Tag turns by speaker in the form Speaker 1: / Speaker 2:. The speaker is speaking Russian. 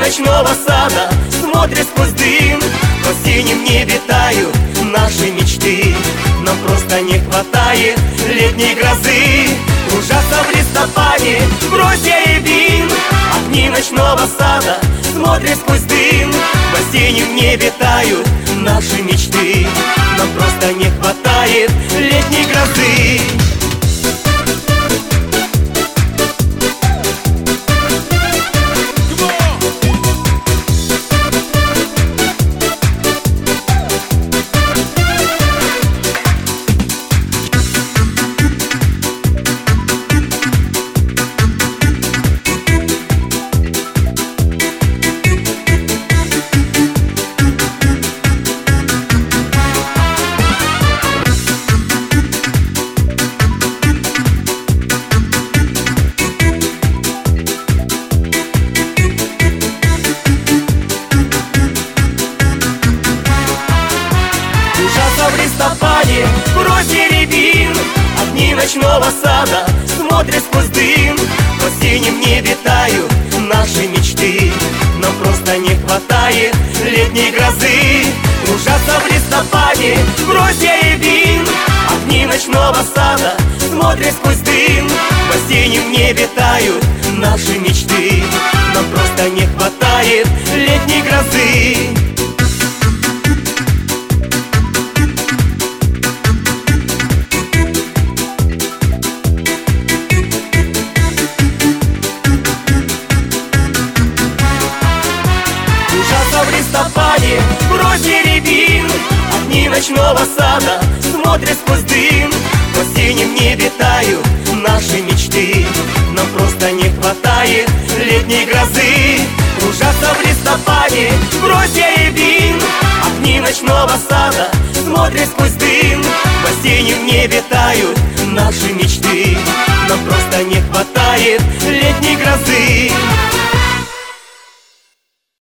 Speaker 1: ночного сада смотрят сквозь дым. В синем небе тают наши мечты. Нам просто не хватает летней грозы. Ужасно в листопаде бросья и бин. Огни ночного сада смотрят сквозь дым. В синем небе тают наши мечты. Нам просто не хватает летней грозы. В листопаде бросья рябин. Огни ночного сада смотрят сквозь дым. В синем небе тают наши мечты. Нам просто не хватает летней грозы. Ужасно в листопаде бросья рябин. Огни ночного сада смотрят сквозь дым. В синем небе тают наши мечты. Нам просто не хватает летней грозы. В листопаде бросья рябин. Огни ночного сада смотрят сквозь дым. В синем небе тают наши мечты. Нам просто не хватает летней грозы. Ужасно в листопаде бросья рябин. Огни ночного сада смотрят сквозь дым. В синем небе тают наши мечты. Нам просто не хватает летней грозы.